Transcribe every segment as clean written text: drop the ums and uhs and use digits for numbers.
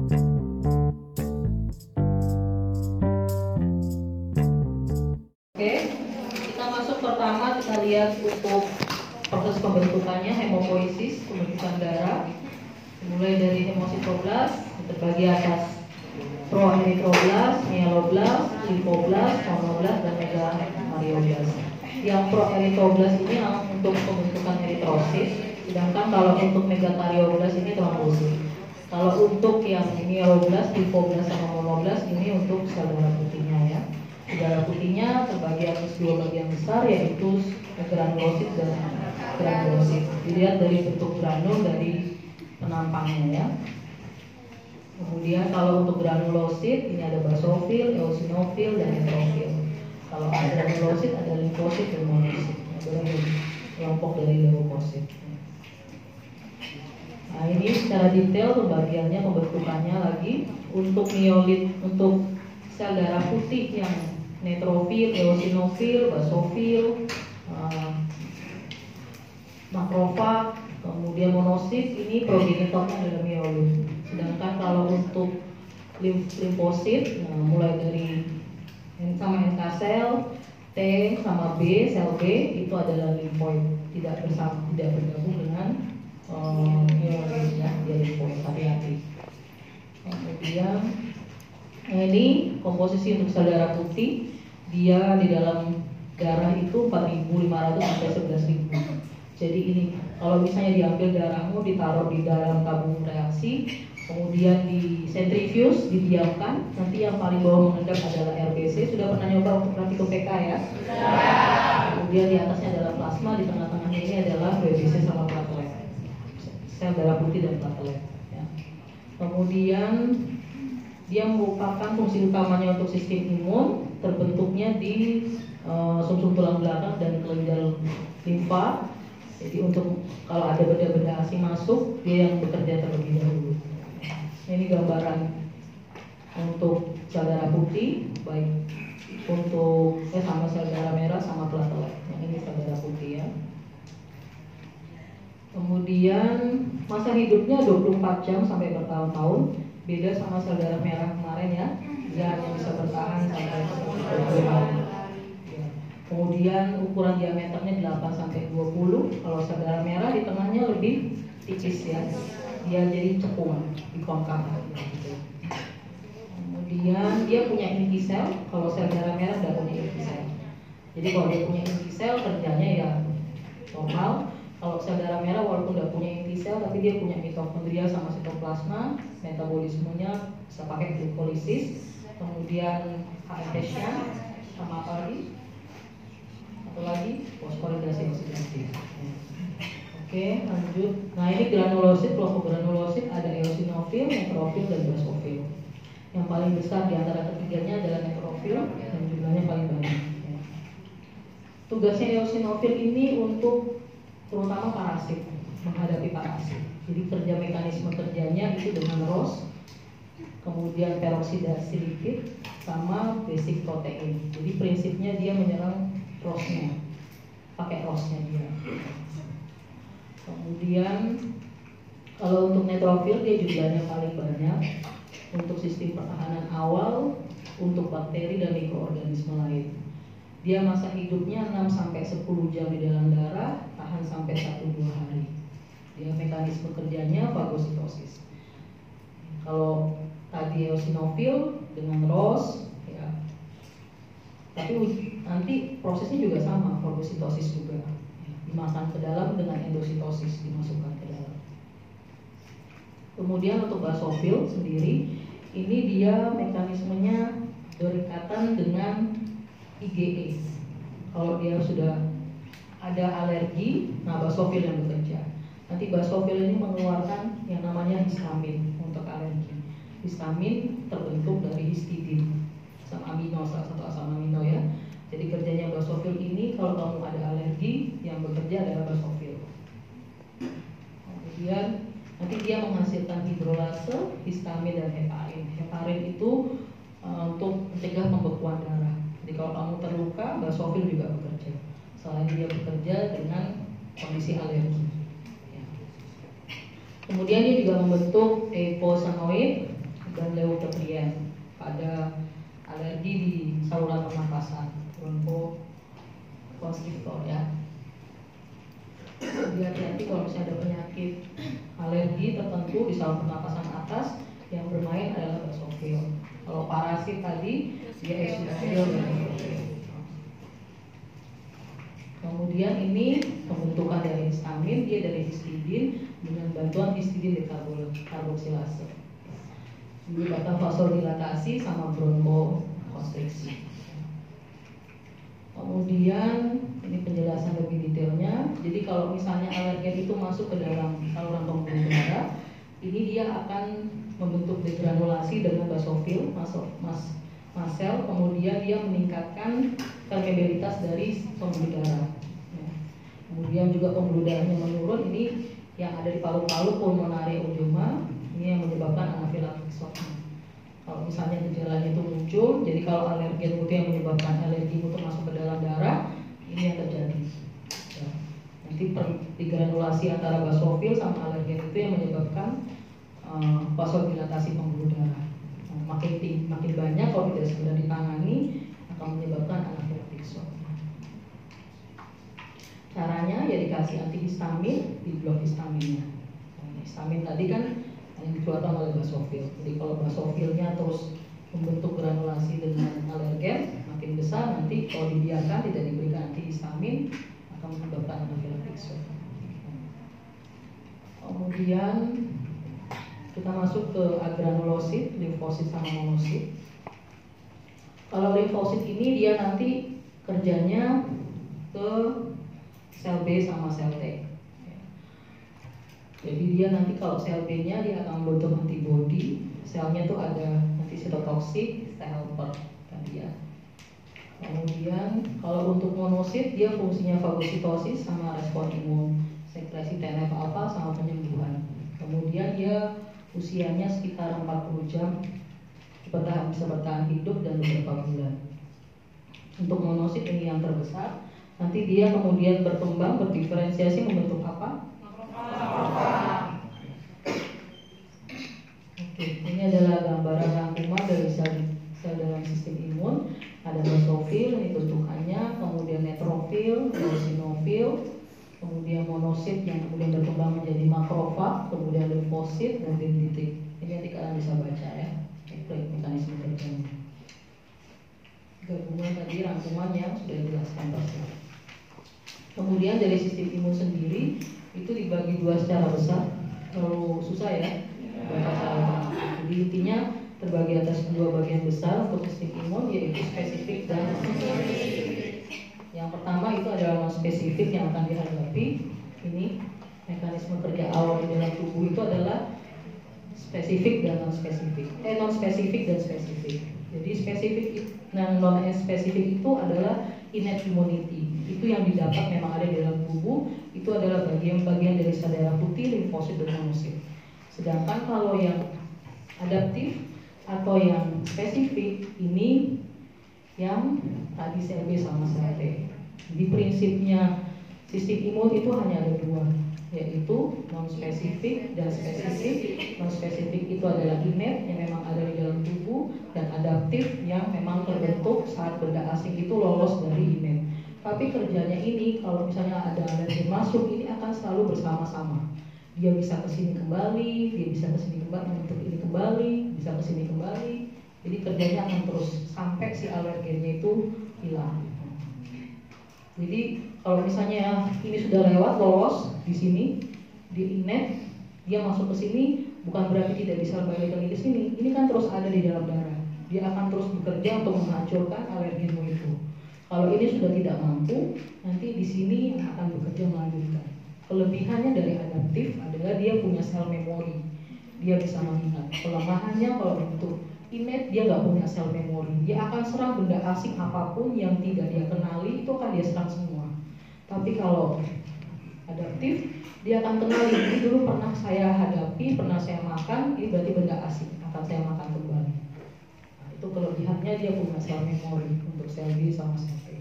Oke, kita masuk pertama, kita lihat untuk proses pembentukannya hemopoiesis, pembentukan darah. Mulai dari hemositoblas terbagi atas proerythroblas, myeloblas, lymphoblas, monoblas, dan megakaryoblast. Yang proerythroblas ini untuk pembentukan eritrosit, sedangkan kalau untuk megakaryoblast ini trombosit. Kalau untuk yang myeloblas, lymphoblas, sama monoblas ini untuk sel darah putihnya ya. Darah putihnya terbagi atas dua bagian besar, yaitu granulosit dan granulosit. Dilihat dari bentuk granul dari penampangnya ya. Kemudian kalau untuk granulosit ini ada basofil, eosinofil, dan neutrofil. Kalau ada granulosit ada limfosit dan monosit. Ada kelompok dari leukosit. Nah ini secara detail pembagiannya, pembentukannya lagi. Untuk myelit, untuk sel darah putih yang neutrofil, eosinofil, basofil, makrofag, kemudian monosit, ini progenitornya adalah myelit. Sedangkan kalau untuk limfosit, mulai dari sama NK sel, T sama B, sel B itu adalah limfoid, tidak bergabung dengan myelit ya, dia limfoid, hati-hati. Kemudian ini komposisi untuk sel darah putih, dia di dalam darah itu 4.500 sampai 11.000. Jadi ini kalau misalnya diambil darahmu, ditaruh di dalam tabung reaksi, kemudian di centrifuge, didiamkan, nanti yang paling bawah mengendap adalah RBC. Sudah pernah nyoba untuk praktikum PK ya? Kemudian di atasnya adalah plasma, di tengah-tengahnya ini adalah WBC sama platelet, sel darah putih dan platelet ya. Kemudian dia merupakan fungsi utamanya untuk sistem imun, terbentuknya di sumsum tulang belakang dan kelenjar limfa. Jadi untuk kalau ada benda-benda asing masuk, dia yang bekerja terlebih dahulu. Ini gambaran untuk sel darah putih, baik untuk sama sel darah merah sama platelet. Nah, ini sel darah putih ya. Kemudian masa hidupnya 24 jam sampai bertahun-tahun. Beda sama sel darah merah kemarin ya, dia hanya bisa bertahan sampai 20 tahun. Kemudian ukuran diameternya 8 sampai 20. Kalau sel darah merah di tengahnya lebih tipis ya. Dia jadi cekung, dikonkaf gitu. Kemudian dia punya inti sel. Kalau sel darah merah tidak punya inti sel. Jadi kalau dia punya inti sel, kerjanya ya normal. Kalau sel darah merah walaupun tidak punya inti sel, tapi dia punya mitokondria sama sitoplasma. Metabolismenya bisa pakai glikolisis. Kemudian HFS-nya sama apa lagi? Atau lagi fosforilasi oksidasi. Oke, lanjut. Nah ini granulosit, kelompok granulosit ada eosinofil, neutrofil, dan basofil. Yang paling besar di antara ketiganya adalah neutrofil dan jumlahnya paling banyak. Tugasnya eosinofil ini untuk terutama parasit, menghadapi parasit. Jadi kerja mekanisme kerjanya itu dengan ROS, kemudian peroksidasi lipid, sama basic protein. Jadi prinsipnya dia menyerang ROS-nya, pakai ROS-nya dia. Kemudian kalau untuk neutrofil dia jumlahnya paling banyak untuk sistem pertahanan awal, untuk bakteri dan mikroorganisme lain. Dia masa hidupnya 6 sampai 10 jam di dalam darah, tahan sampai 1-2 hari. Dia mekanisme kerjanya fagositosis. Kalau tadi eosinofil dengan ROS ya. Tapi nanti prosesnya juga sama, fagositosis juga. Dimakan ke dalam dengan endositosis, dimasukkan ke dalam. Kemudian untuk basofil sendiri, ini dia mekanismenya berikatan dengan IgE. Kalau dia sudah ada alergi, nah basofil yang bekerja. Nanti basofil ini mengeluarkan yang namanya histamin untuk alergi. Histamin terbentuk dari histidin, asam amino, salah satu asam amino ya. Jadi kerjanya basofil ini kalau kamu ada alergi, yang bekerja adalah basofil. Kemudian nanti dia menghasilkan hidrolase, histamin, dan heparin. Heparin itu untuk mencegah pembekuan darah. Jadi kalau kamu terluka, basofil juga bekerja. Selain dia bekerja dengan kondisi alergi. Ya. Kemudian dia juga membentuk eicosanoid. dan leukopenia pada alergi di saluran pernapasan, bronkokonstriktor ya. Jadi hati-hati kalau misalnya ada penyakit alergi tertentu di saluran pernapasan atas, yang bermain adalah basofil. Kalau parasit tadi dia eosinophil dan neutrophil. Kemudian ini pembentukan dari histamin, dia dari histidin dengan bantuan histidin dekarboksilase. Menyebabkan vasodilatasi sama bronkokonstriksi. Kemudian ini penjelasan lebih detailnya. Jadi kalau misalnya alergen itu masuk ke dalam saluran pembuluh darah, ini dia akan membentuk degranulasi dengan basofil, mast cell, kemudian dia meningkatkan permeabilitas dari pembuluh darah. Ya. Kemudian juga pembuluh darahnya menurun, ini yang ada di paru-paru pulmonari oedema, ini yang menyebabkan anafilaktik shock. Kalau misalnya gejalanya itu muncul, jadi kalau alergen itu yang menyebabkan alergi itu masuk ke dalam darah, ini yang terjadi. Ya. Nanti degranulasi antara basofil sama alergen itu yang menyebabkan vasodilatasi pembuluh darah. Makin banyak kalau tidak segera ditangani akan menyebabkan anafilaktik shock. Caranya ya dikasih antihistamin, di blok histaminnya. Histamin tadi kan yang dikeluarkan oleh basofil. Jadi kalau basofilnya terus membentuk granulasi dengan alergen makin besar, nanti kalau dibiarkan tidak diberikan antihistamin akan menyebabkan anafilaktik shock. Kemudian kita masuk ke agranulosit, limfosit sama monosit. Kalau limfosit ini dia nanti kerjanya ke sel B sama sel T. Jadi dia nanti kalau sel B-nya dia akan membentuk antibodi, selnya tuh ada antisitotoksik, T helper tadi ya. Kemudian kalau untuk monosit dia fungsinya fagositosis sama respon imun, sekresi TNF alfa sama penyembuhan. Kemudian dia usianya sekitar 40 jam, bisa bertahan hidup dan beberapa bulan. Untuk monosit ini yang terbesar, nanti dia kemudian berkembang, berdiferensiasi membentuk apa? Oke, ini adalah gambaran rangkuman dari sel dalam sistem imun. Ada basofil, ini bentukannya, kemudian neutrofil, eosinofil, kemudian monosit yang kemudian berkembang menjadi makrofag, kemudian limfosit dan dendritik. Ini nanti kalian bisa baca ya, mekanisme kerjanya. Gabungan tadi rangkuman yang sudah dijelaskan pasti. Kemudian dari sistem imun sendiri itu dibagi dua secara besar. Terlalu susah ya baca secara. Jadi intinya terbagi atas dua bagian besar untuk sistem imun, yaitu spesifik dan non-spesifik. Yang pertama itu adalah non-spesifik yang akan dihadapi. Ini mekanisme kerja awal di dalam tubuh itu adalah spesifik dan non-spesifik. Non-spesifik dan spesifik. Jadi spesifik dan non-spesifik itu adalah innate immunity. Itu yang didapat memang ada di dalam tubuh. Itu adalah bagian-bagian dari sel darah putih, limfosit dan monosit. Sedangkan kalau yang adaptif atau yang spesifik ini yang tadi sel B sama sel T. Jadi prinsipnya sistem imun itu hanya ada dua, yaitu non-spesifik dan spesifik. Non-spesifik itu adalah innate yang memang ada di dalam tubuh, dan adaptif yang memang terbentuk saat benda asing itu lolos dari innate. Tapi kerjanya ini kalau misalnya ada alergen masuk, ini akan selalu bersama-sama. Dia bisa kesini kembali, dia bisa kesini kembali, membentuk ini kembali, bisa kesini kembali. Jadi kerjanya akan terus sampai si alergennya itu hilang. Jadi kalau misalnya ini sudah lewat lolos di sini di innate, dia masuk ke sini bukan berarti tidak bisa balik lagi ke sini. Ini kan terus ada di dalam darah. Dia akan terus bekerja untuk menghancurkan alergenmu itu. Kalau ini sudah tidak mampu, nanti di sini akan bekerja melanjutkan. Kelebihannya dari adaptif adalah dia punya sel memori. Dia bisa mengingat. Kelemahannya kalau untuk innate dia nggak punya sel memori. Dia akan serang benda asing apapun yang tidak dia kenali, itu akan dia serang semua. Tapi kalau adaptif, dia akan kenali. Ini dulu pernah saya hadapi, pernah saya makan, ini berarti benda asing, akan saya makan kembali. Nah, itu kelebihannya dia punya sel memori untuk sel B sama sel T.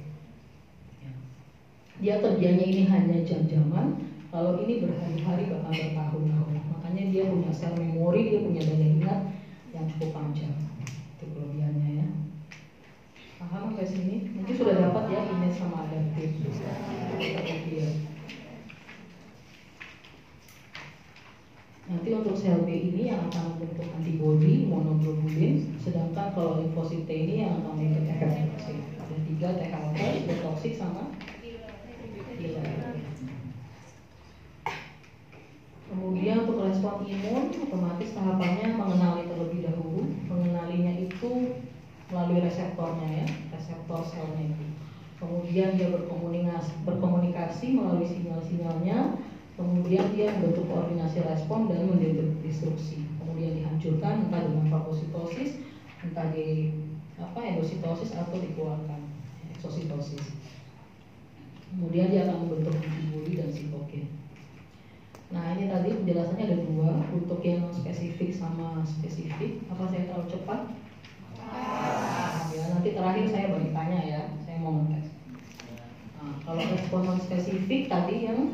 Dia kerjanya ini hanya jam-jaman. Kalau ini berhari-hari bahkan bertahun-tahun. Makanya dia punya sel memori, dia punya daya ingat yang cukup antibody, monoglobulin. Sedangkan kalau limfosit T ini yang akan mengikut efek toksik. Ada 3 T helper, toksik sama killer. Kemudian untuk respon imun, otomatis tahapannya mengenali terlebih dahulu. Mengenalinya itu melalui reseptornya ya, reseptor selnya itu. Kemudian dia berkomunikasi melalui sinyal-sinyalnya. Kemudian dia membentuk koordinasi respon dan mendestruksi. Kemudian dihancurkan entah dengan fagositosis, entah di endositosis atau dikeluarkan eksositosis. Kemudian dia akan membentuk antibodi dan sitokin. Nah ini tadi penjelasannya ada 2 untuk yang spesifik sama spesifik. Apa saya terlalu cepat? Ya nanti terakhir saya balik tanya ya, saya mau ngetes. Nah, kalau respon non spesifik tadi yang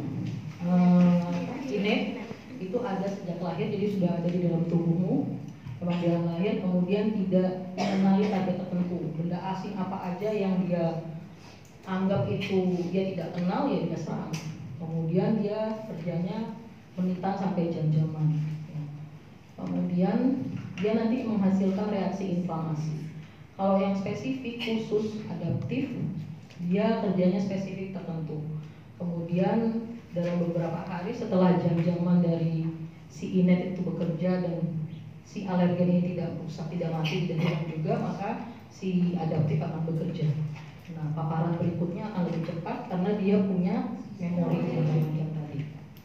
ini itu ada sejak lahir, jadi sudah ada di dalam tubuhmu kematian lahir, kemudian tidak mengenali target tertentu, benda asing apa aja yang dia anggap itu dia tidak kenal ya dia serang. Kemudian dia kerjanya menitang sampai jam-jaman. Kemudian dia nanti menghasilkan reaksi inflamasi. Kalau yang spesifik khusus adaptif, dia kerjanya spesifik tertentu. Kemudian dalam beberapa hari setelah jam-jaman dari si inet itu bekerja dan si alergen ini tidak rusak, tidak mati, tidak hilang juga, maka si adaptif akan bekerja. Nah, paparan berikutnya akan lebih cepat karena dia punya memori yang tadi.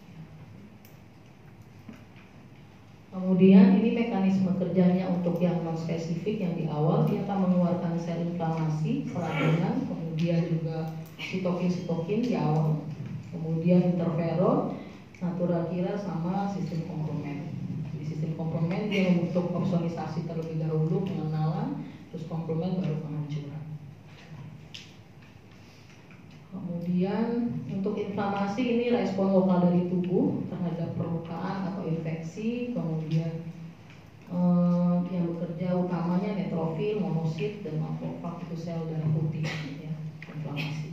Kemudian ini mekanisme kerjanya untuk yang non spesifik yang di awal, dia akan mengeluarkan sel inflamasi, peradangan, kemudian juga sitokin di awal. Kemudian interferon, natural killer sama sistem komplement. Di sistem komplement dia membentuk opsonisasi terlebih dahulu, pengenalan, terus komplement baru penghancuran. Kemudian untuk inflamasi ini respon lokal dari tubuh terhadap permukaan atau infeksi. Kemudian yang bekerja utamanya neutrofil, monosit, dan makrofag itu sel darah putih ya, inflamasi.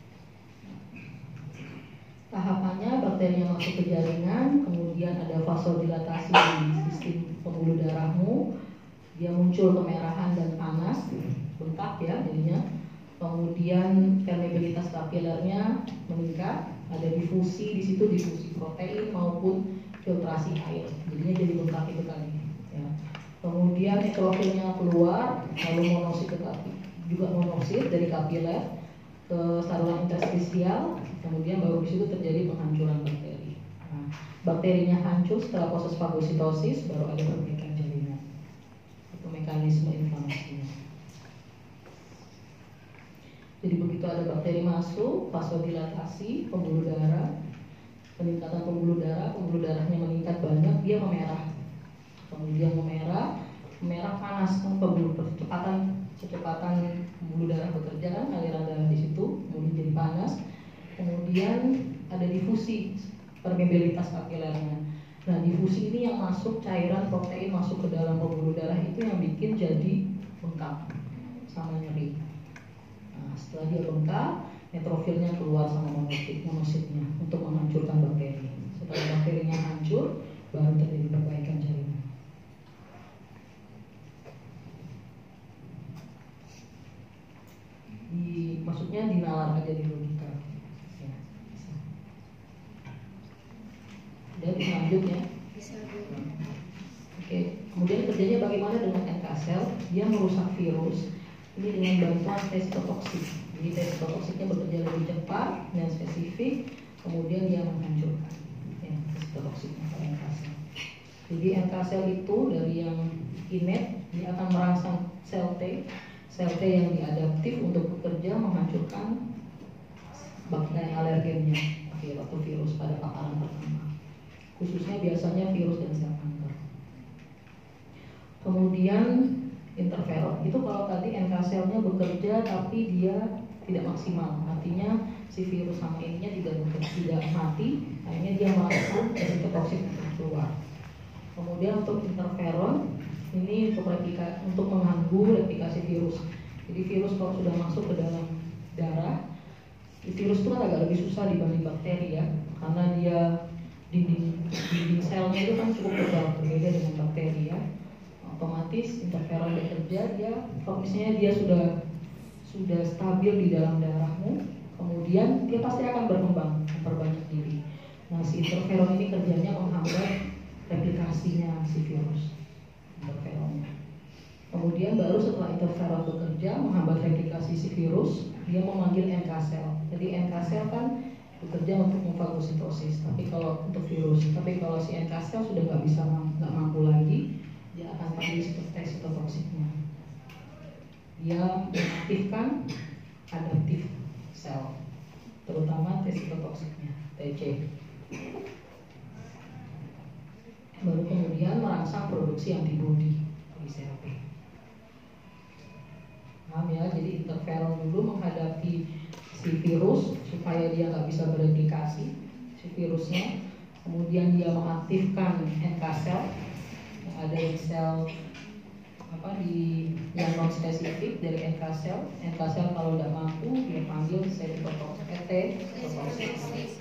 Tahapannya bakteri yang masuk ke jaringan, kemudian ada vasodilatasi di sistem pembuluh darahmu, dia muncul kemerahan dan panas, bengkak ya jadinya. Kemudian permeabilitas kapilernya meningkat, ada difusi di situ, difusi protein maupun filtrasi air, jadinya jadi bengkak itu tadi. Ya. Kemudian neutrofilnya keluar, lalu monosit juga monosit dari kapiler ke saluran interstisial, kemudian baru di situ terjadi penghancuran bakteri. Nah, bakterinya hancur setelah proses fagositosis, baru ada perbaikan jaringan. Itu mekanisme inflamasinya. Jadi begitu ada bakteri masuk, vasodilatasi, pembuluh darah, peningkatan pembuluh darahnya meningkat banyak, dia memerah. Kemudian memerah panas kan kecepatan pembuluh darah bekerja kan, aliran darah di situ, kemudian jadi panas. Kemudian ada difusi, permeabilitas kapilernya. Nah, difusi ini yang masuk cairan protein masuk ke dalam pembuluh darah itu yang bikin jadi bengkak sama nyeri. Nah, setelah dia bengkak, neutrofilnya keluar sama monositnya untuk menghancurkan bakteri. Setelah bakterinya hancur, baru terjadi perbaikan jaringan. Maksudnya dinalar aja di logika. Ya, bisa. Dan lanjut ya. Oke, kemudian kerjanya bagaimana dengan NK cell? Dia merusak virus ini dengan bantuan tes sitotoksik. Jadi tes sitotoksiknya bekerja lebih cepat dan spesifik, kemudian dia menghancurkan ya, tes sitotoksiknya pada NK cell. Jadi NK cell itu dari yang inet, dia akan merangsang sel T yang diadaptif untuk bekerja menghancurkan bakteri alergennya atau virus pada paparan pertama. Khususnya biasanya virus dan sel kanker. Kemudian interferon itu kalau tadi NK selnya bekerja tapi dia tidak maksimal, artinya si virus sama ininya tidak mati, akhirnya dia melakukan sitotoksik keluar. Kemudian untuk interferon ini untuk mengganggu replikasi virus. Jadi virus kalau sudah masuk ke dalam darah, virus itu kan agak lebih susah dibanding bakteri ya, karena dia dinding selnya itu kan cukup tebal, berbeda dengan bakteri ya. otomatis interferon bekerja, misalnya dia sudah stabil di dalam darahmu, kemudian dia pasti akan berkembang, memperbanyak diri. Nah, si interferon ini kerjanya menghambat replikasinya si virus, interferonnya. Kemudian baru setelah interferon bekerja menghambat replikasi si virus, dia memanggil NK sel. Jadi NK sel kan bekerja untuk memfagositosis, tapi kalau untuk virus, tapi kalau si NK sel sudah nggak mampu lagi, dia akan panggil sitotoxiknya. Dia mengaktifkan adaptif sel, terutama sitotoxiknya, TC. Baru kemudian merangsang produksi antibodi di sel B. Paham ya? Jadi interferon dulu menghadapi si virus supaya dia nggak bisa bereplikasi si virusnya. Kemudian dia mengaktifkan NK sel, ada yang sel yang non spesifik dari NK sel. NK sel kalau tidak mampu dia panggil sitotoxik.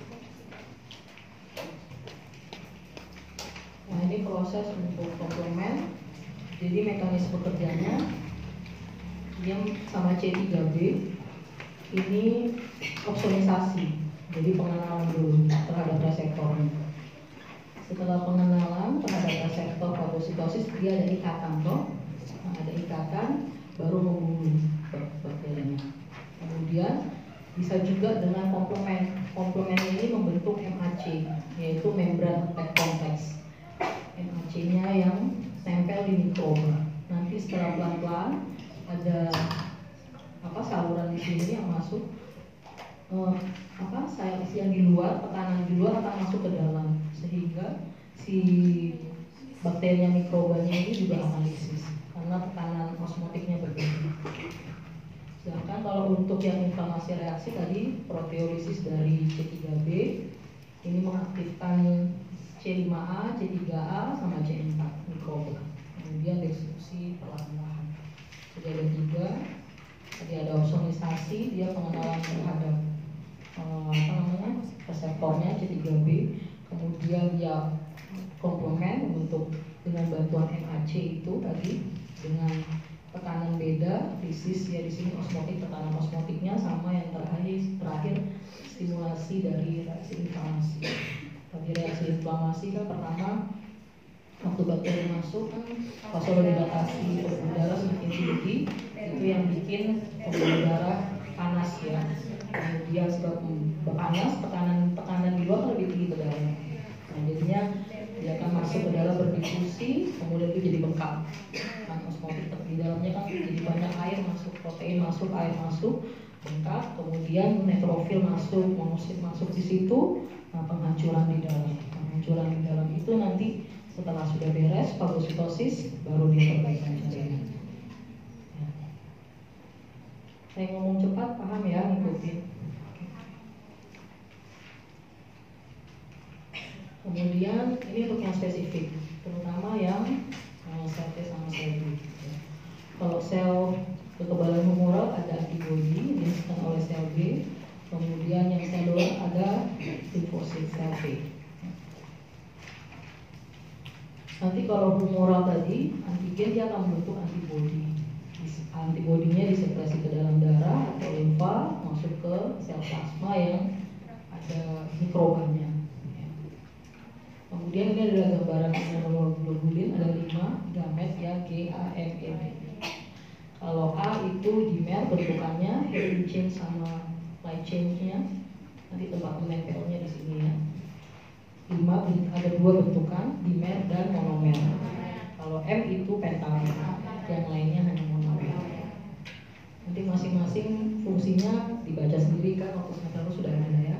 Nah, ini proses untuk komplement. Jadi mekanisme kerjanya dia sama C3B ini opsonisasi. Jadi pengenalan dulu terhadap reseptornya. Setelah pengenalan terhadap reseptor fagositosis, dia ada ikatan toh. Nah, ada ikatan baru membunuh bakterinya. Kemudian bisa juga dengan komplement. Komplement ini membentuk MAC, yaitu membran attack complex. MAC-nya yang nempel di mikroba. Nanti setelah pelan-pelan ada saluran di sini yang masuk yang di luar, tekanan di luar akan masuk ke dalam, sehingga si bakterinya mikrobanya ini juga akan lisis karena tekanan osmotiknya berbeda. Sedangkan kalau untuk yang inflamasi reaksi tadi proteolisis dari C3B ini mengaktifkan C5A, C3A sama C4 mikroba. Kemudian destruksi perlahan-lahan. Jadi ada 3. Tadi ada opsonisasi, dia pengenalan terhadap reseptornya C3B. Kemudian dia komplement untuk dengan bantuan MAC itu tadi dengan tekanan beda, lisis ya di sini osmotik, tekanan osmotiknya sama yang terakhir stimulasi dari reaksi inflamasi. Tadi reaksi inflamasi kan pertama waktu bakteri masuk kan vasodilatasi pembuluh darah semakin tinggi, itu yang bikin pembuluh darah panas ya. Kemudian sebab panas, tekanan di luar lebih tinggi ke dalam. Nah, jadinya dia akan masuk ke dalam berdifusi, kemudian itu jadi bengkak. Nah, osmotik di dalamnya kan jadi banyak air masuk, protein masuk, air masuk, bengkak. Kemudian neutrofil masuk, monosit masuk di situ. Nah, penghancuran di dalam itu nanti setelah sudah beres fagositosis baru diperbaikan jaringan. Ya. Saya ngomong cepat, paham ya, ngikutin. Kemudian ini untuk yang spesifik, terutama yang sel T sama sel B. Kalau sel kekebalan humoral ada antibodi yang dihasilkan oleh sel B. Kemudian yang seluler ada limfosit sel B. Nanti kalau humoral tadi, antigen dia akan membentuk antibodi. Antibodinya disekresi ke dalam darah atau limfa, masuk ke sel plasma yang ada mikrobanya. Kemudian ini adalah gambaran immunoglobulin, ada 5 gamet ya, G, A, M, E, D. Kalau A itu dimer bentukannya, heavy chain sama light chain-nya, nanti tempat menempelnya di sini ya. 5 ada 2 bentukan, dimer dan monomer. Kalau M itu pentamer, yang lainnya hanya monomer. Nanti masing-masing fungsinya dibaca sendiri kan, waktu semester sudah ada ya.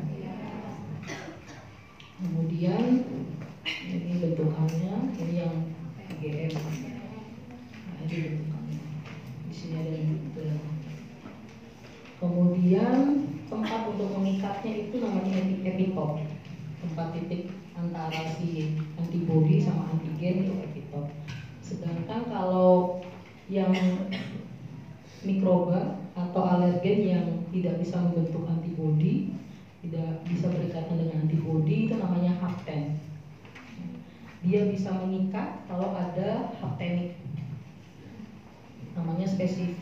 Kemudian ini bentukannya, ini yang GM. Nah, ini bentukannya. Di sini ada yang bentuk. Kemudian tempat untuk mengikatnya itu namanya epitop. Tempat titik antara si antibodi sama antigen itu epitop. Sedangkan kalau yang mikroba atau alergen yang tidak bisa membentuk antibodi, tidak bisa berikatan dengan antibodi, itu namanya hapten. Dia bisa mengikat kalau ada haptenik.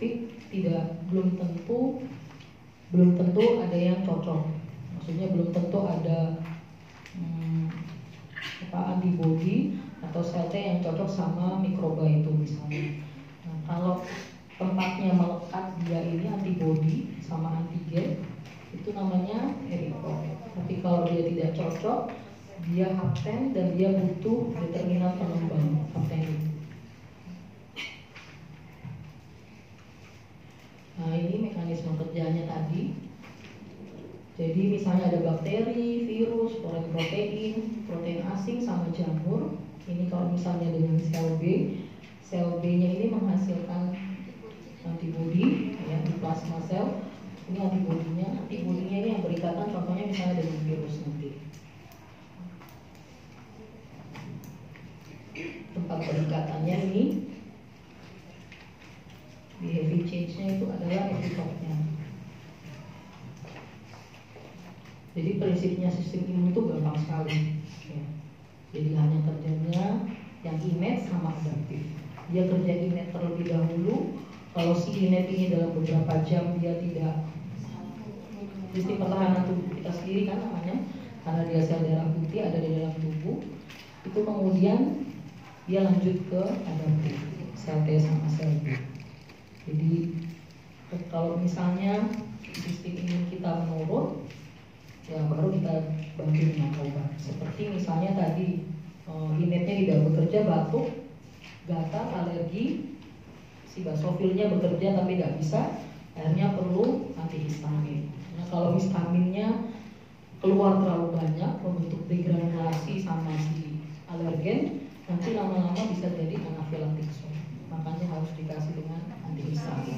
spesifik, belum tentu ada yang cocok. Maksudnya belum tentu ada antibody atau sel T yang cocok sama mikroba itu misalnya. Nah, kalau tempatnya melekat dia ini antibody sama antigen, itu namanya eripor. Tapi kalau dia tidak cocok, dia hapten dan dia butuh determinan pengembang hapten. Nah, ini mekanisme kerjanya tadi. Jadi misalnya ada bakteri, virus, protein asing sama jamur. Ini kalau misalnya dengan sel B-nya ini menghasilkan antibodi ya, di plasma sel. Ini antibodinya ini yang berikatan, contohnya misalnya dengan virus nanti. Tempat berikatannya ini di heavy chain-nya itu adalah epitopnya. Jadi prinsipnya sistem imun itu gampang sekali ya. Jadi hanya kerjanya yang innate sama adaptif. Dia kerja innate terlebih dahulu. Kalau si innate ini dalam beberapa jam dia tidak, sistem pertahanan tubuh kita sendiri kan namanya, karena dia sel darah putih ada di dalam tubuh, itu kemudian dia lanjut ke adaptif, sel T sama sel B. Jadi kalau misalnya sistem imun kita menurun, ya baru kita bantu dengan obat. Seperti misalnya tadi innate-nya tidak bekerja, batuk, gatal, alergi, si basofilnya bekerja tapi tidak bisa, akhirnya perlu antihistamin. Nah, kalau histaminnya keluar terlalu banyak membentuk degranulasi sama si alergen, nanti lama-lama bisa jadi anafilaktik shock. Makanya harus dikasih dengan antihistamin.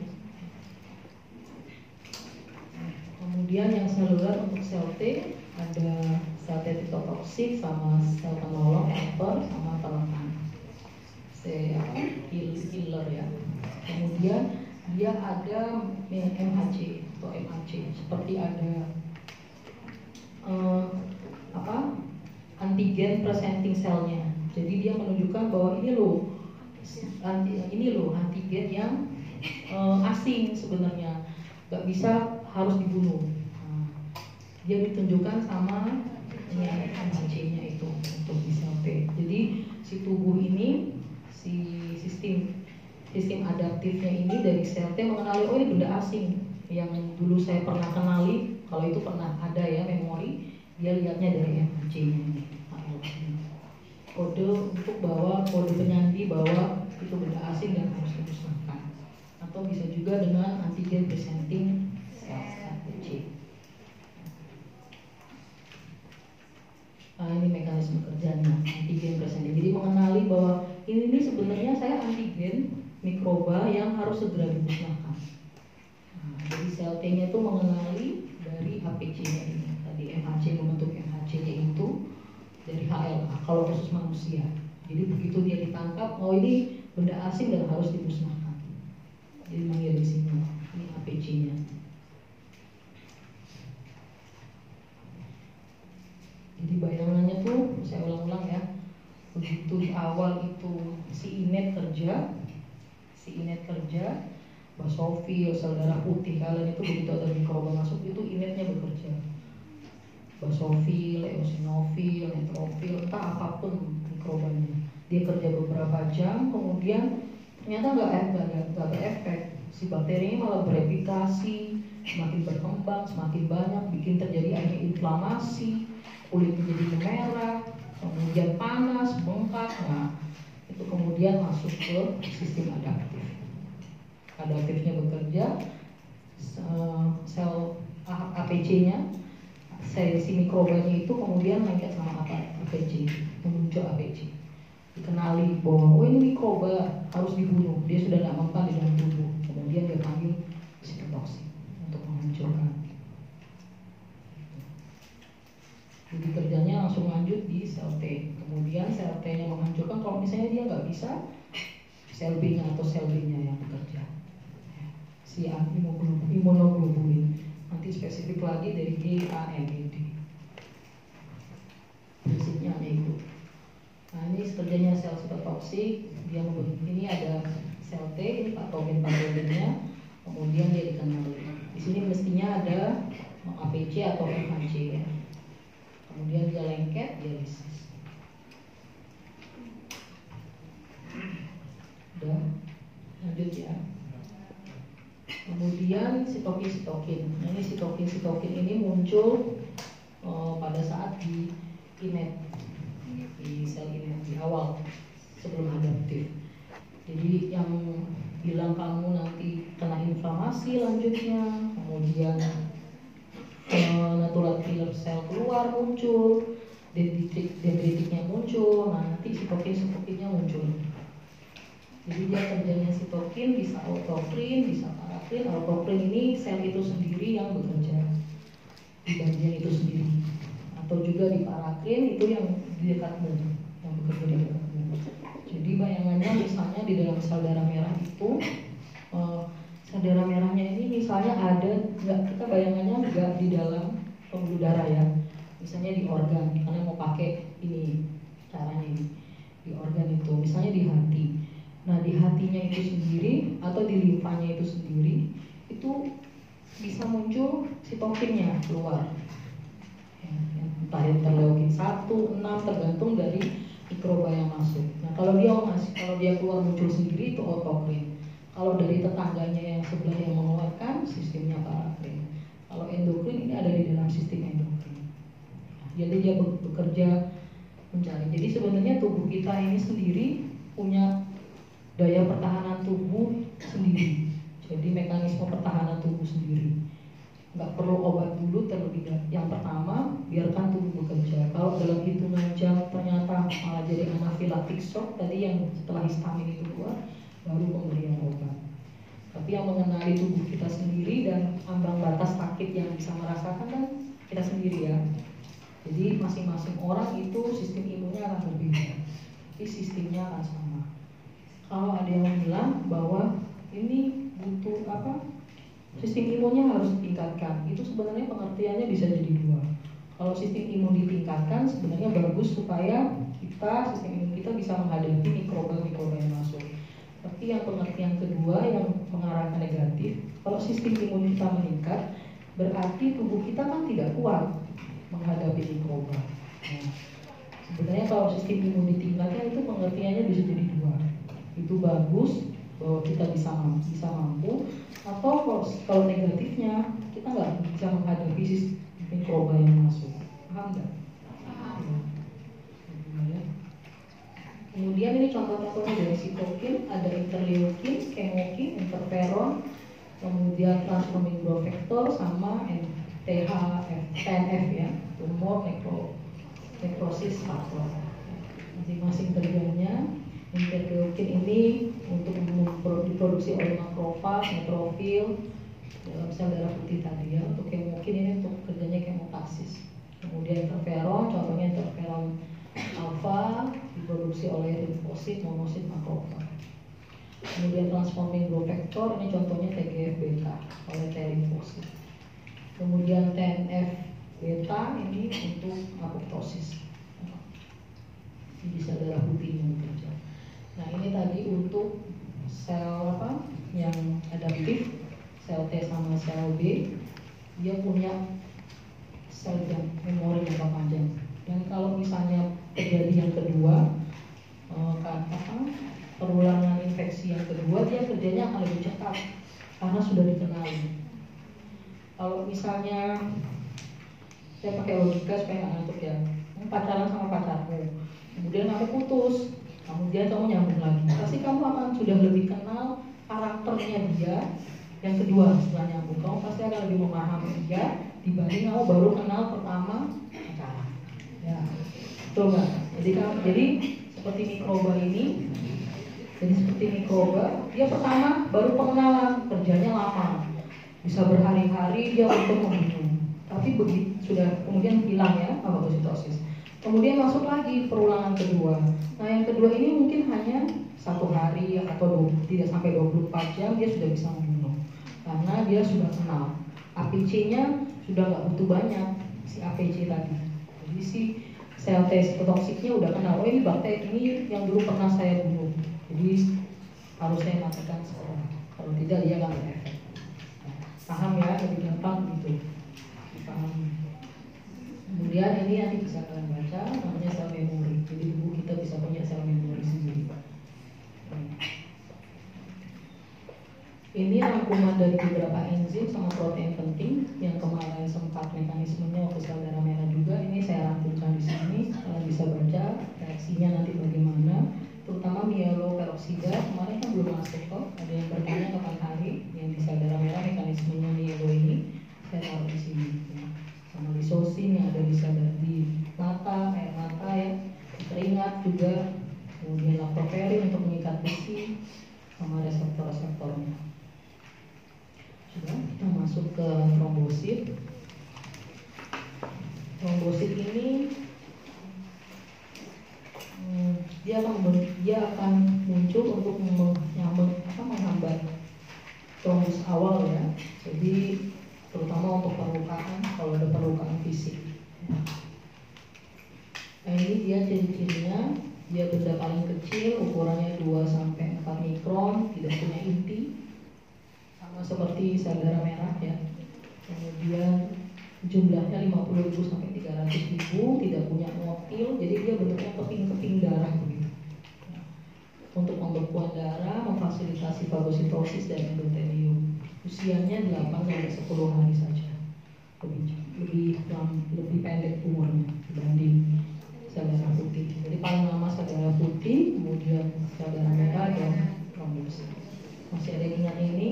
Kemudian yang seluler untuk sel T ada sel T toksik sama sel penolong helper sama penekan killer ya. Kemudian dia ada MHC atau MHC seperti ada antigen presenting selnya. Jadi dia menunjukkan bahwa ini loh antigen yang asing sebenarnya, nggak bisa harus dibunuh. Nah, dia ditunjukkan sama MHC-nya itu untuk di sel T. Jadi si tubuh ini, si sistem adaptifnya ini dari sel T mengenali, oh ini benda asing yang dulu saya pernah kenali. Kalau itu pernah ada ya memori, dia lihatnya dari MHC-nya ini, kode untuk kode penyandi bahwa itu benda asing dan harus dimusnahkan. Atau bisa juga dengan antigen presenting APC. Nah, ini mekanisme kerjanya antigen presenting. Jadi mengenali bahwa ini sebenarnya saya antigen mikroba yang harus segera dimusnahkan. Nah, jadi sel T-nya itu mengenali dari APC-nya ini. Tadi MHC membentuk MHC-nya itu dari HLA kalau khusus manusia. Jadi begitu dia ditangkap, oh ini benda asing dan harus dimusnahkan. Jadi manggil di sini, ini APC-nya. Jadi bayangannya tuh saya ulang-ulang ya. Begitu di awal itu si innate kerja, basofil, sel darah putih kalian itu begitu ada mikroba masuk itu innate-nya bekerja. Basofil, eosinofil, neutrofil, entah apapun mikrobanya. Dia kerja beberapa jam, kemudian ternyata nggak berefek. Si bakteri ini malah bereplikasi, semakin berkembang, semakin banyak, bikin terjadi akhirnya inflamasi, kulit menjadi merah, kemudian panas, bengkak. Nah, itu kemudian masuk ke sistem adaptif. Adaptifnya bekerja, sel APC-nya, si mikrobanya itu kemudian lengket sama APC, menuju APC. Dikenali bahwa oh ini mikroba harus dibunuh, dia sudah tidak mempan di dalam tubuh. Kemudian dia panggil sitotoksik untuk menghancurkan. Jadi kerjanya langsung lanjut di sel T. Kemudian sel T-nya menghancurkan. Kalau misalnya dia nggak bisa, sel B-nya atau sel B-nya yang bekerja. Si imunoglobulin. Nanti spesifik lagi dari GAMED. Prinsipnya hanya itu. Nah, ini kerjanya sel sitotoksik. Dia ini ada sel T, ini patogennya, kemudian dia dikenali. Di sini mestinya ada APC atau MHC ya. Kemudian dia lengket, dia lisis. Udah, lanjut ya. Kemudian sitokin. Nah, ini sitokin ini muncul pada saat di inet, di sel inet di awal sebelum adaptif. Jadi yang bilang kamu nanti kena inflamasi lanjutnya, kemudian natural killer sel keluar muncul, dendritiknya muncul, nah nanti sitokinnya muncul. Jadi dia kerjanya sitokin bisa autokrin, bisa parakrin. Autokrin ini sel itu sendiri yang bekerja di bagian itu sendiri, atau juga di parakrin itu yang di dekatmu, yang bekerja di dekatmu. Jadi bayangannya misalnya di dalam sel darah merah itu, sel darah merahnya ini misalnya ada, kita bayangannya nggak di dalam pembuluh darah ya, misalnya di organ, karena mau pakai ini caranya ini di organ itu, misalnya di hati. Nah di hatinya itu sendiri atau di limfanya itu sendiri itu bisa muncul sitokinnya keluar ya, entah interleukin 1, 6 tergantung dari mikroba yang masuk. Nah kalau dia keluar muncul sendiri itu autokrin. Kalau dari tetangganya yang sebelah yang mengeluarkan sistemnya parakrin. Kalau endokrin ini ada di dalam sistem endokrin. Jadi dia bekerja mencari. Jadi sebenarnya tubuh kita ini sendiri punya daya pertahanan tubuh sendiri. Jadi mekanisme pertahanan tubuh sendiri. Nggak perlu obat dulu terlebih dahulu. Yang pertama, biarkan tubuh bekerja. Kalau dalam hitungan jam ternyata malah jadi anafilaktik shock, tadi yang setelah histamin itu keluar, baru pemberian obat. Tapi yang mengenali tubuh kita sendiri dan ambang batas sakit yang bisa merasakan kan kita sendiri ya. Jadi masing-masing orang itu sistem imunnya akan berbeda, tapi sistemnya akan sama. Kalau ada yang bilang bahwa ini butuh sistem imunnya harus ditingkatkan, itu sebenarnya pengertiannya bisa jadi dua. Kalau sistem imun ditingkatkan sebenarnya bagus supaya sistem imun kita bisa menghadapi mikroba-mikroba yang masuk. Tapi yang pengertian kedua yang mengarah ke negatif, kalau sistem imun kita meningkat, berarti tubuh kita kan tidak kuat menghadapi mikroba. Nah, sebenarnya kalau sistem imun ditingkatkan itu pengertiannya bisa jadi dua. Itu bagus bahwa kita bisa mampu, atau kalau negatifnya kita nggak bisa menghadapi mikroba yang masuk. Paham nggak? Ya. Kemudian ini contoh-contohnya dari sitokin, ada interleukin, kemokin, interferon, kemudian transforming growth factor sama TNF ya, tumor necrosis factor. Masing-masing kerjanya. Interleukin ini untuk diproduksi oleh makrofag, neutrofil dalam sel darah putih tadi ya. Untuk kemokin ini untuk kerjanya kemotaksis. Kemudian interferon, contohnya interferon alfa diproduksi oleh limfosit, monosit, makrofag. Kemudian transforming growth factor ini contohnya TGF beta oleh T limfosit. Kemudian TNF beta ini untuk apoptosis di sel darah putih yang bekerja. Nah ini tadi untuk sel yang adaptif, sel T sama sel B, dia punya sel memori jangka panjang. Dan kalau misalnya terjadi yang kedua, perulangan infeksi yang kedua, dia kerjanya akan lebih cepat karena sudah dikenali. Kalau misalnya saya pakai logika supaya nggak ngantuk ya, pacaran sama pacarmu, kemudian kamu putus, kemudian kamu nyambung lagi, pasti kamu akan sudah lebih kenal karakternya dia. Yang kedua setelah nyambung, kamu pasti akan lebih memahami dia dibanding kamu baru kenal pertama pacaran. Ya, betul nggak? Jadi seperti mikroba ini, dia pertama baru pengenalan, kerjanya lama, bisa berhari-hari dia untuk membunuh. Tapi begitu sudah kemudian hilang ya fagositosis. Kemudian masuk lagi perulangan kedua. Nah yang kedua ini mungkin hanya 1 hari atau tidak sampai 24 jam dia sudah bisa membunuh. Karena dia sudah kenal. APC-nya sudah nggak butuh banyak si APC tadi. Jadi si sel T toksiknya udah kenal. Oh ini bakteri ini yang dulu pernah saya bunuh. Jadi harus saya matikan seorang. Kalau tidak dia akan berefek. Paham ya, lebih gampang gitu. Paham. Kemudian ini nanti bisa kalian baca, namanya sel memori. Jadi tubuh kita bisa punya sel memori sendiri. Ini rangkuman dari beberapa enzim sama protein penting yang kemarin sempat mekanismenya waktu sel darah merah juga. Ini saya rangkumkan di sini. Kalian bisa baca reaksinya nanti bagaimana. Terutama mieloperoksida kemarin kan belum masuk kok. Ada yang bertanya kapan hari yang di sel darah merah mekanismenya mielo ini. Saya taruh di sini. Ya. Sama lisosin yang ada di sel darah di mata, air mata ya, keringat juga. Kemudian lactoferrin untuk mengikat besi sama reseptor-reseptornya. Sudah, kita masuk ke trombosit. Trombosit ini dia akan muncul untuk menghambat trombus awal ya. Jadi terutama untuk perlukaan, kalau ada perlukaan fisik. Nah, ini dia ciri-cirinya. Dia benda paling kecil, ukurannya 2-4 mikron, tidak punya inti, sama seperti sel darah merah ya. Kemudian jumlahnya 50.000 sampai 300.000, tidak punya motil, jadi dia bentuknya keping-keping darah begitu. Untuk pembekuan darah, memfasilitasi fagositosis dan endotelium. Usianya 8-10 hari saja, lebih pendek umurnya dibanding sel darah putih. Jadi paling lama sel darah putih, kemudian sel darah merah dan trombosit. Masih ada yang ingat ini?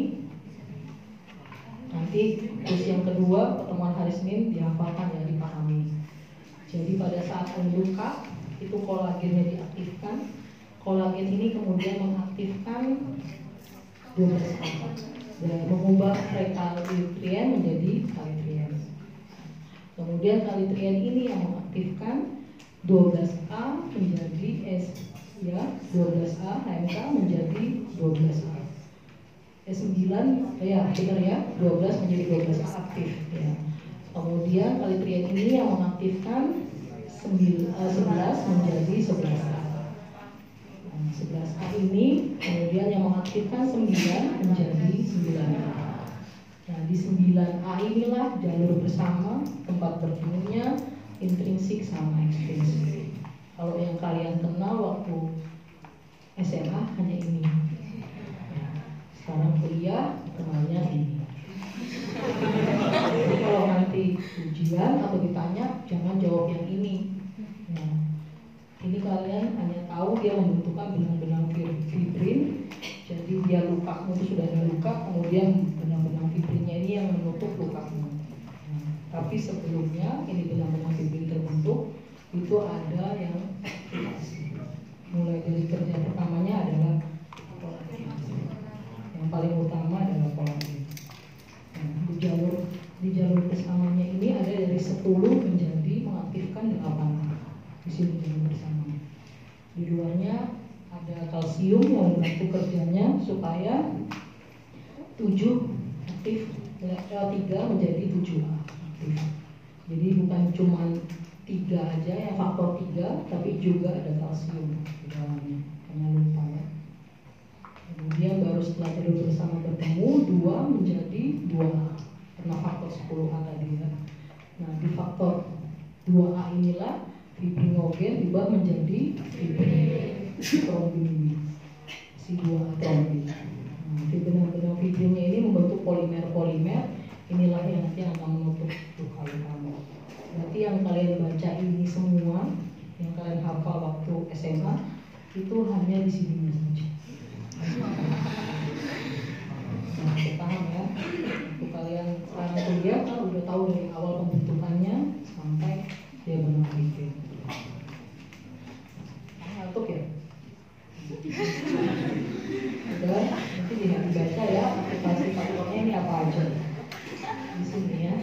Nanti terus yang kedua pertemuan hari Senin dihafalkan ya, dipahami. Jadi pada saat ada luka itu kolagennya diaktifkan. Kolagen ini kemudian mengaktifkan 12A dan mengubah rekalitrien menjadi kalitrien. Kemudian kalitrien ini yang mengaktifkan 12A menjadi S ya, 12A HMK menjadi 12A. S9 ya benar ya, 12 menjadi 12A aktif ya. Kemudian kalitrien ini yang mengaktifkan 11 menjadi 11A. 11A ini kemudian yang mengaktifkan 9 menjadi 9A. Nah di 9A inilah jalur bersama tempat bertemunya intrinsik sama ekstrinsik. Kalau yang kalian kenal waktu SMA hanya ini. Sekarang kuliah kenalnya ini. Jadi kalau nanti ujian atau ditanya jangan jawab yang ini. Ya. Ini kalian hanya tahu dia membentukkan benang-benang fibrin. Jadi dia lukamu itu sudah ada luka, kemudian benang-benang fibrinnya ini yang menutup lukamu. Nah, tapi sebelumnya ini benang-benang fibrin terbentuk itu ada yang aktivasi. Mulai dari kerja pertamanya adalah kolagen. Yang paling utama adalah kolagen. Nah, di jalur bersamanya ini ada dari 10 menjadi mengaktifkan 8. Di sini jalur bersamanya. Di luarnya ada kalsium yang membantu kerjanya supaya 7 aktif, 3 menjadi 7A aktif. Jadi bukan cuma 3 aja yang faktor 3, tapi juga ada kalsium di dalamnya. Jangan lupa ya. Kemudian baru setelah jalur bersama bertemu 2 menjadi 2A karena faktor 10A tadi ya. Nah di faktor 2A inilah fibrinogen diubah menjadi trombin, si 2A trombin. Nah, benang-benang fibrinnya ini membentuk polimer-polimer. Inilah yang nanti akan menutup luka-lukamu. Berarti yang kalian baca ini semua, yang kalian hafal waktu SMA itu hanya di sini saja. Nah, paham ya? Untuk kalian sekarang kuliah kan udah tahu dari awal pembentukannya sampai dia benang fibrin. Ngantuk ya? Udah, nanti dibaca ya aplikasi faktornya ini apa aja di sini ya.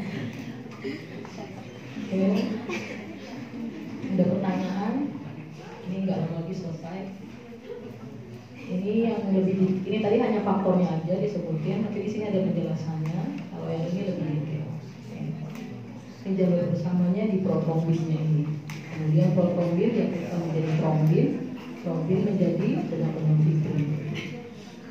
Oke, ada pertanyaan? Ini nggak lagi selesai. Ini yang lebih, ini tadi hanya faktornya aja disebutin, tapi di sini ada penjelasannya. Kalau yang ini lebih detail. Ini jalur bersamanya di protrombinnya ini. Kemudian protrombin yang menjadi trombin menjadi benang-benang fibrin.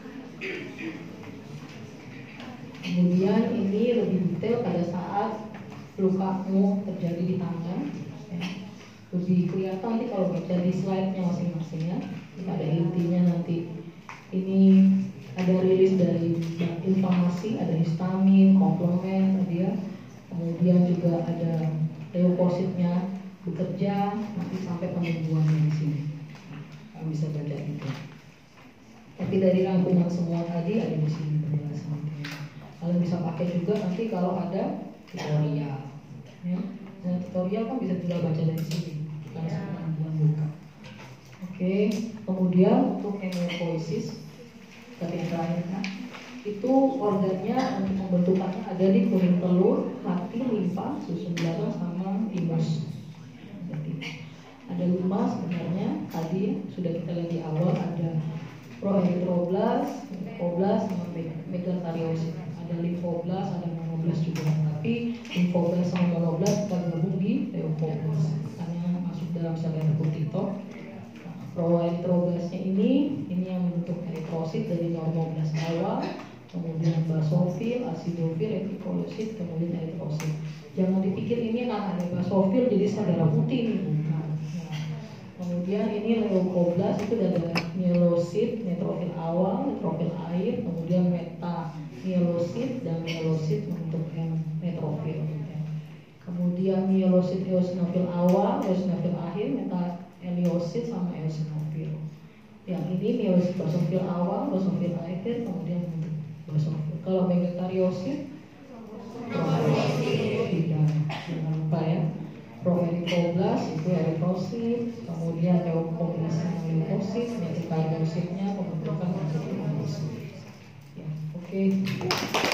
detail pada saat lukamu terjadi di tangan. Ya. Lebih kelihatan nanti kalau baca di slide-nya masing-masing ya. Pada intinya nanti ini ada rilis dari inflamasi, ada histamin, komplement tadi ya. Kemudian juga ada leukositnya bekerja nanti sampai penyembuhannya di sini. Kamu bisa baca itu. Tapi dari rangkuman semua tadi ada di sini penjelasannya. Kalian bisa pakai juga nanti kalau ada tutorial. Ya. Nah, tutorial kan bisa tinggal baca dari sini. Karena penyembuhan luka. Oke. Kemudian untuk hematopoiesis tadi yang terakhir kan, itu organnya untuk pembentukannya ada di kuning telur, hati, limpa, susun belakang sama timus. Jadi ada 5 sebenarnya. Tadi sudah kita lihat di awal ada proerythroblast, leukoblast, sama megakariosit. Ada limfoblast, ada monoblast juga. Tapi limfoblast sama monoblast kita gabung di leukoblast karena masuk dalam sel eritrosit. Proerythroblastnya ini yang membentuk eritrosit dari normoblast awal, kemudian basofil, asidofil, retikulosit, kemudian eritrosit. Jangan dipikir ini karena ada basofil jadi sel darah putih ini, bukan. Nah, kemudian ini leukoblast itu ada mielosit, neutrofil awal, neutrofil air, kemudian metamielosit dan mielosit membentuk neutrofil. Kemudian mielosit eosinofil awal, eosinofil akhir, metaeliosit sama eosinofil. Yang ini mielosit basofil awal, basofil akhir, kemudian basofil. Kalau megakariosit, tidak, jangan lupa ya. Proerythroblast itu eritrosit, kemudian leukoblast sama leukosit, megakariosidnya pembentukan eritrosit. Ya, oke.